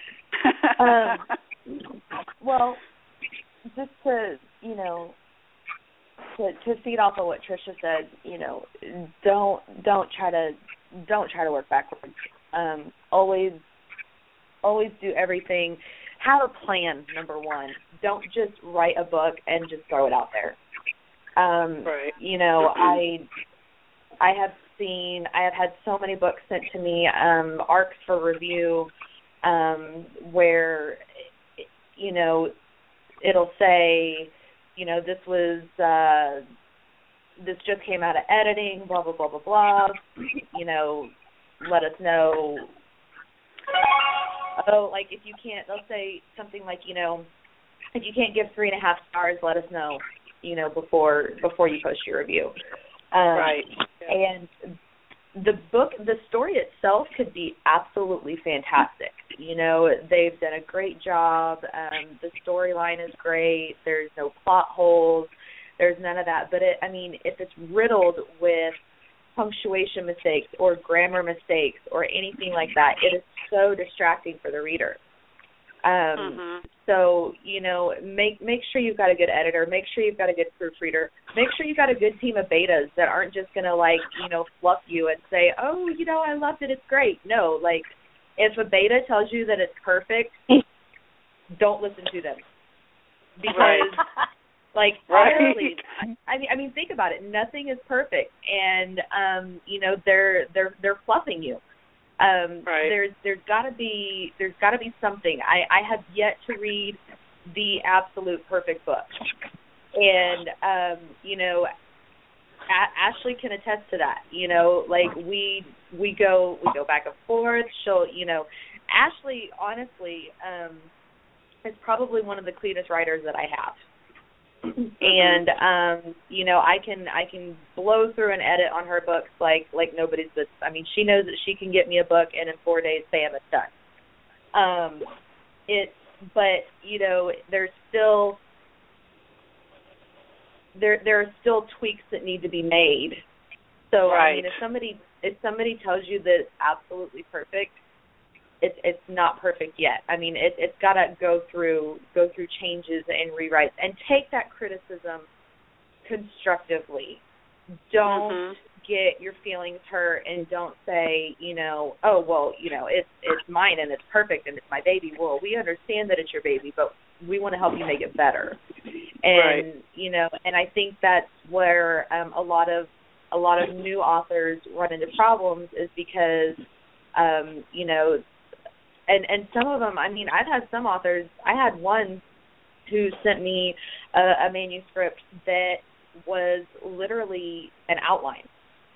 um, well, just to, you know, to, to feed off of what Tricia said, you know, don't don't try to don't try to work backwards. Um, always always do everything. Have a plan, number one. Don't just write a book and just throw it out there. Um, right. You know, I I have seen I have had so many books sent to me, um, arcs for review, um, where you know it'll say, you know, this was uh, this just came out of editing, blah blah blah blah blah. You know, let us know. Oh, like if you can't, they'll say something like, you know, if you can't give three and a half stars, let us know, you know, before before you post your review. Um, right. Yeah. And the book, the story itself could be absolutely fantastic. You know, they've done a great job. Um, the storyline is great. There's no plot holes. there's none of that. But it, I mean, if it's riddled with punctuation mistakes or grammar mistakes or anything like that, it is so distracting for the reader. Um, mm-hmm. So, you know, make make sure you've got a good editor. Make sure you've got a good proofreader. Make sure you've got a good team of betas that aren't just going to, like, you know, fluff you and say, oh, you know, I loved it, it's great. No, like, if a beta tells you that it's perfect, don't listen to them. Because, right. like, right. honestly, I mean, I mean, think about it. Nothing is perfect, and um, you know, they're they're they're fluffing you. Um, right. There's there's got to be there's got to be something. I, I have yet to read the absolute perfect book, and um, you know, a- Ashley can attest to that. You know, like we we go we go back and forth. She'll, you know, Ashley honestly um, is probably one of the cleanest writers that I have. And um, you know, I can I can blow through an edit on her books like like nobody's business. I mean, she knows that she can get me a book and in four days, bam, it's done. Um, it, but you know, there's still there there are still tweaks that need to be made. So right. I mean, if somebody if somebody tells you that it's absolutely perfect, It's it's not perfect yet. I mean, it, it's got to go through go through changes and rewrites, and take that criticism constructively. Don't mm-hmm. get your feelings hurt, and don't say, you know, oh well, you know, it's it's mine and it's perfect and it's my baby. Well, we understand that it's your baby, but we want to help you make it better. And right. you know, and I think that's where um, a lot of a lot of new authors run into problems, is because um, you know. And and some of them, I mean, I've had some authors, I had one who sent me a, a manuscript that was literally an outline.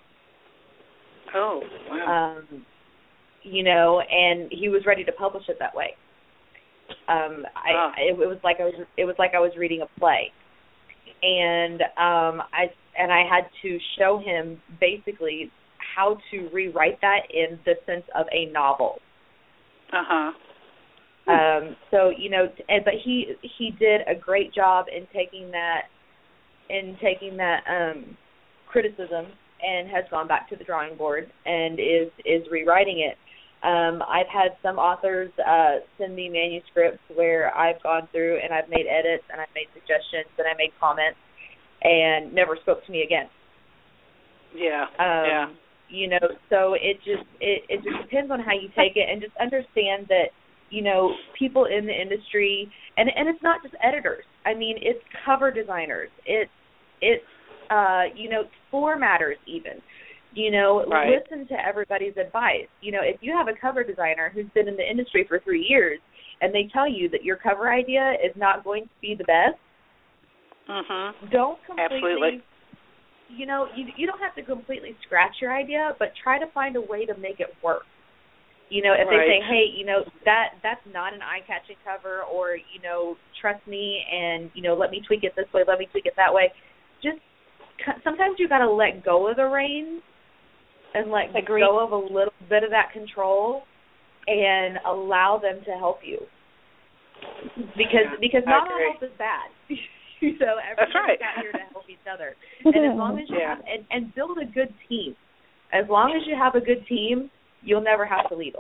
Oh, wow. Um, you know, and he was ready to publish it that way. Um, I oh. it, it was like I was it was like I was reading a play. And um, I and I had to show him basically how to rewrite that in the sense of a novel. Uh-huh. Um, so, you know, and, but he he did a great job in taking that in taking that um, criticism, and has gone back to the drawing board and is is rewriting it. Um, I've had some authors uh, send me manuscripts where I've gone through and I've made edits and I've made suggestions and I made comments and never spoke to me again. Yeah. Um, yeah. You know, so it just it, it just depends on how you take it, and just understand that, you know, people in the industry, and and it's not just editors. I mean, it's cover designers. It's it's uh, you know, formatters even. You know, right. listen to everybody's advice. You know, if you have a cover designer who's been in the industry for three years and they tell you that your cover idea is not going to be the best, mm-hmm. don't completely. Absolutely. You know, you you don't have to completely scratch your idea, but try to find a way to make it work. You know, if right. they say, hey, you know, that that's not an eye-catching cover, or, you know, trust me and, you know, let me tweak it this way, let me tweak it that way. Just sometimes you got to let go of the reins and let Agreed. go of a little bit of that control and allow them to help you. Because yeah, because not all help is bad. So everybody's right. out here to help each other, and as long as you yeah. have, and, and build a good team. As long as you have a good team, you'll never have to leave them.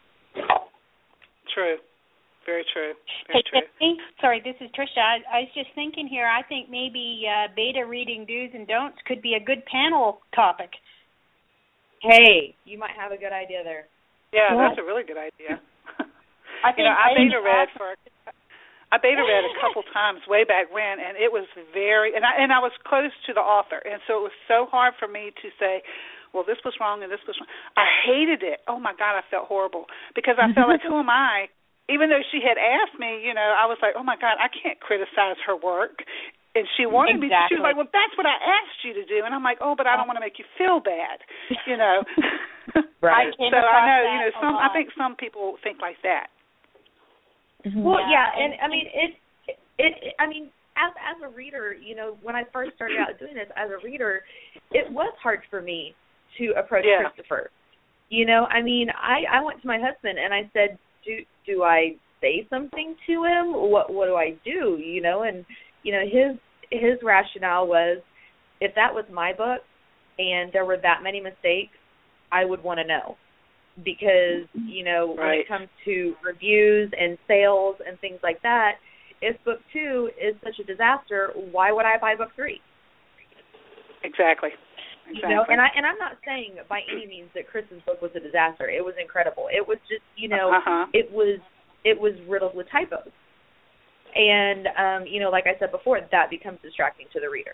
True, very true. Hey, Very true. Tiffany, sorry, this is Tricia. I, I was just thinking here. I think maybe uh, beta reading do's and don'ts could be a good panel topic. Hey, you might have a good idea there. Yeah, yeah. that's a really good idea. I think you know, I, I beta think read for. I beta read a couple times way back when, and it was very, and I and I was close to the author, and so it was so hard for me to say, well, this was wrong and this was wrong. I hated it. Oh my God, I felt horrible because I felt like, who am I? Even though she had asked me, you know, I was like, oh my God, I can't criticize her work. And she wanted exactly. me to. She was like, well, that's what I asked you to do. And I'm like, oh, but I don't want to make you feel bad, you know. Right. I came so I know, you know, some. lot. I think some people think like that. Mm-hmm. Well, yeah, yeah, and I mean it, it. It. I mean, as as a reader, you know, when I first started out doing this as a reader, it was hard for me to approach yeah. Christopher. You know, I mean, I I went to my husband and I said, do do I say something to him? What what do I do? You know, and you know his his rationale was, if that was my book and there were that many mistakes, I would want to know. Because, you know, right. when it comes to reviews and sales and things like that, if book two is such a disaster, why would I buy book three? Exactly. Exactly. You know, and I and I'm not saying by any means that Chris's book was a disaster. It was incredible. It was just, you know, uh-huh. it was it was riddled with typos. And um, you know, like I said before, that becomes distracting to the reader.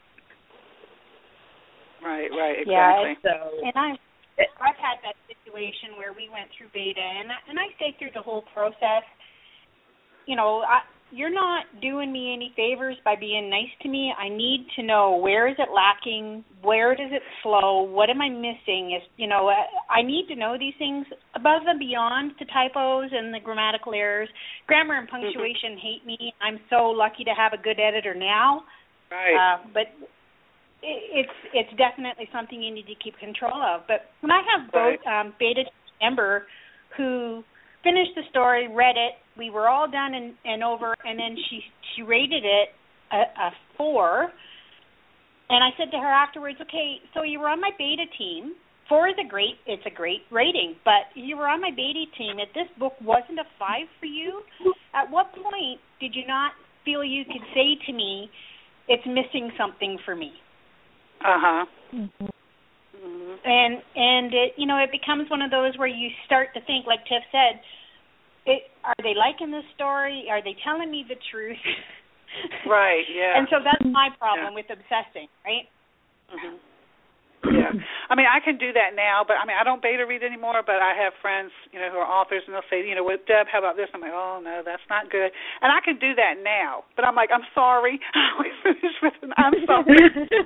Right, right, exactly. Yeah, so and I I've had that situation where we went through beta, and I, and I stayed through the whole process. You know, I, you're not doing me any favors by being nice to me. I need to know, where is it lacking? Where does it flow? What am I missing? Is you know, I need to know these things above and beyond the typos and the grammatical errors. Grammar and punctuation mm-hmm. hate me. I'm so lucky to have a good editor now. Right. Uh, but it's it's definitely something you need to keep control of. But when I have both right. um, beta member who finished the story, read it, we were all done and, and over, and then she she rated it a, a four. And I said to her afterwards, okay, so you were on my beta team. Four is a great, it's a great rating, but you were on my beta team. If this book wasn't a five for you, at what point did you not feel you could say to me, it's missing something for me? Uh-huh. Mm-hmm. Mm-hmm. And, and it, you know, it becomes one of those where you start to think, like Tiff said, it, are they liking this story? Are they telling me the truth? Right, yeah. And so that's my problem yeah. with obsessing, right? Mm-hmm. Yeah. I mean, I can do that now, but, I mean, I don't beta read anymore, but I have friends, you know, who are authors, and they'll say, you know, with Deb, how about this? I'm like, oh, no, that's not good. And I can do that now, but I'm like, I'm sorry. I always finish with an I'm sorry.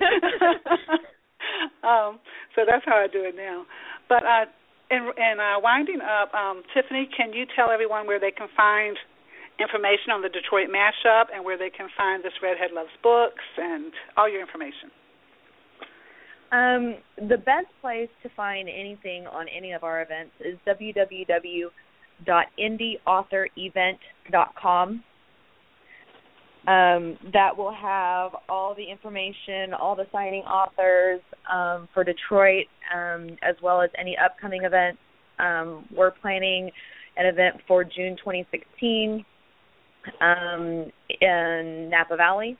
um, so that's how I do it now. But uh, in, in uh, winding up, um, Tiffany, can you tell everyone where they can find information on the Detroit mashup and where they can find this Redhead Loves Books and all your information? Um, the best place to find anything on any of our events is w w w dot indie author event dot com. Um, that will have all the information, all the signing authors um, for Detroit, um, as well as any upcoming events. Um, we're planning an event for June twenty sixteen um, in Napa Valley.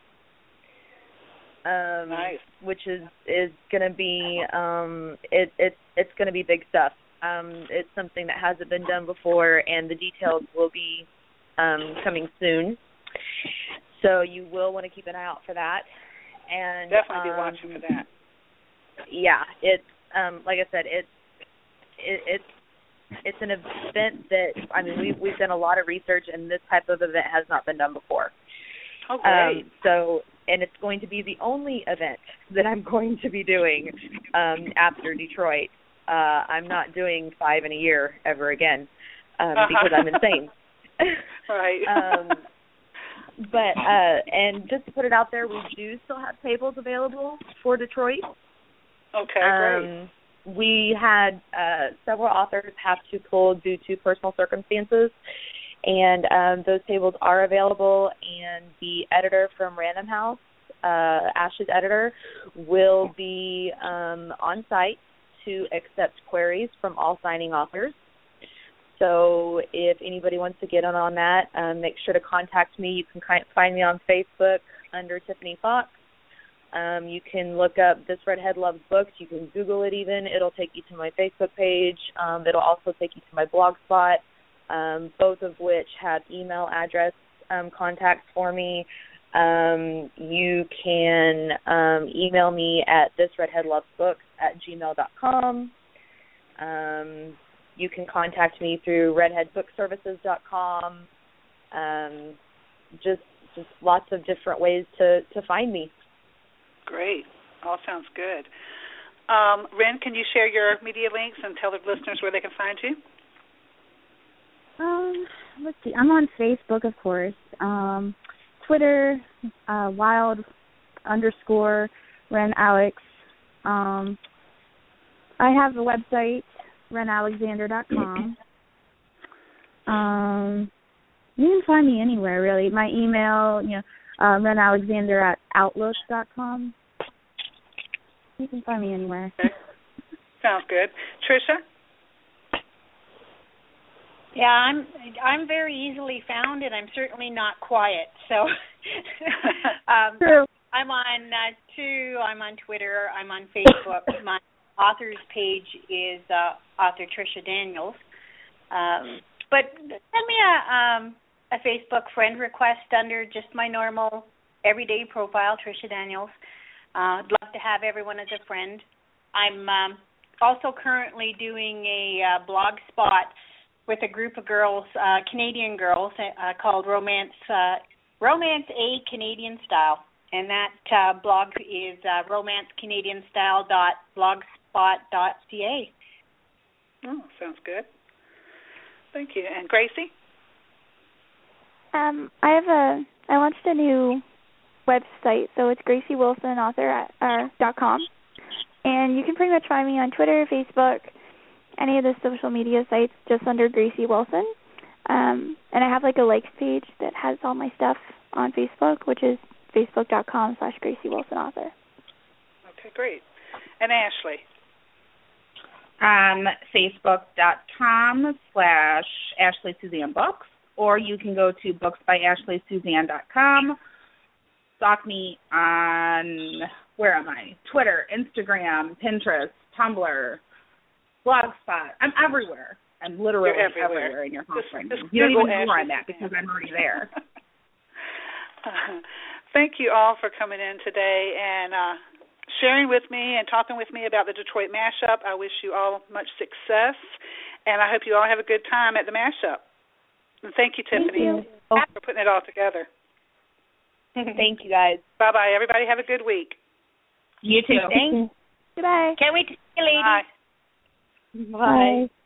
Um, nice. Which is is going to be um, it, it's it's going to be big stuff. Um, it's something that hasn't been done before, and the details will be um, coming soon. So you will want to keep an eye out for that. And definitely um, be watching for that. Yeah, it's um, like I said, it's it, it's it's an event that I mean we've we've done a lot of research, and this type of event has not been done before. Oh, great. Um, so. And it's going to be the only event that I'm going to be doing um, after Detroit. Uh, I'm not doing five in a year ever again um, uh-huh. because I'm insane. Right. um, but, uh, and just to put it out there, we do still have tables available for Detroit. Okay, um, great. We had uh, several authors have to pull due to personal circumstances. And um, those tables are available, and the editor from Random House, uh, Ash's editor, will be um, on site to accept queries from all signing authors. So if anybody wants to get in on that, um, make sure to contact me. You can find me on Facebook under Tiffany Fox. Um, you can look up This Redhead Loves Books. You can Google it even. It'll take you to my Facebook page. Um, it'll also take you to my blog spot. Um, both of which have email address um, contacts for me. Um, you can um, email me at thisredheadlovesbooks at gmail dot com. Um, you can contact me through redhead book services dot com. Um, just just lots of different ways to, to find me. Great. All sounds good. Um, Ren, can you share your media links and tell the listeners where they can find you? Um, let's see. I'm on Facebook, of course. Um, Twitter, uh, wild underscore Ren Alex. Um, I have a website, ren alexander dot com. Um, you can find me anywhere, really. My email, you know, Um, Ren Alexander at outlook dot com. You can find me anywhere. Okay. Sounds good. Tricia? Yeah, I'm I'm very easily found, and I'm certainly not quiet. So um, True. I'm on uh, two. I'm on Twitter. I'm on Facebook. My author's page is uh, author Tricia Daniels. Um, but send me a um, a Facebook friend request under just my normal everyday profile, Tricia Daniels. Uh, I'd love to have everyone as a friend. I'm um, also currently doing a uh, blog spot with a group of girls, uh, Canadian girls, uh, called Romance uh, Romance A Canadian Style, and that uh, blog is uh, romance canadian style dot blogspot dot c a. Oh, sounds good. Thank you. And Gracie? Um, I have a I launched a new website, so it's Gracie Wilson Author at, uh, dot com, and you can pretty much find me on Twitter, Facebook, any of the social media sites, just under Gracie Wilson. Um, and I have like a likes page that has all my stuff on Facebook, which is facebook dot com slash Gracie Wilson Author. Okay, great. And Ashley? Um, facebook dot com slash Ashley Suzanne Books, or you can go to books by ashley suzanne dot com. Stalk me on, where am I? Twitter, Instagram, Pinterest, Tumblr, Blogspot. I'm everywhere. I'm literally You're everywhere. everywhere in your house Just- right just now. You don't Google even know where I'm Ashley at because I'm already there. uh, thank you all for coming in today and uh, sharing with me and talking with me about the Detroit Mashup. I wish you all much success, and I hope you all have a good time at the Mashup. And thank you, Tiffany, Thank you. for putting it all together. Thank you, guys. Bye-bye. Everybody have a good week. You too. Thanks. Goodbye. Can't wait to see you, ladies. Bye. Bye. Bye.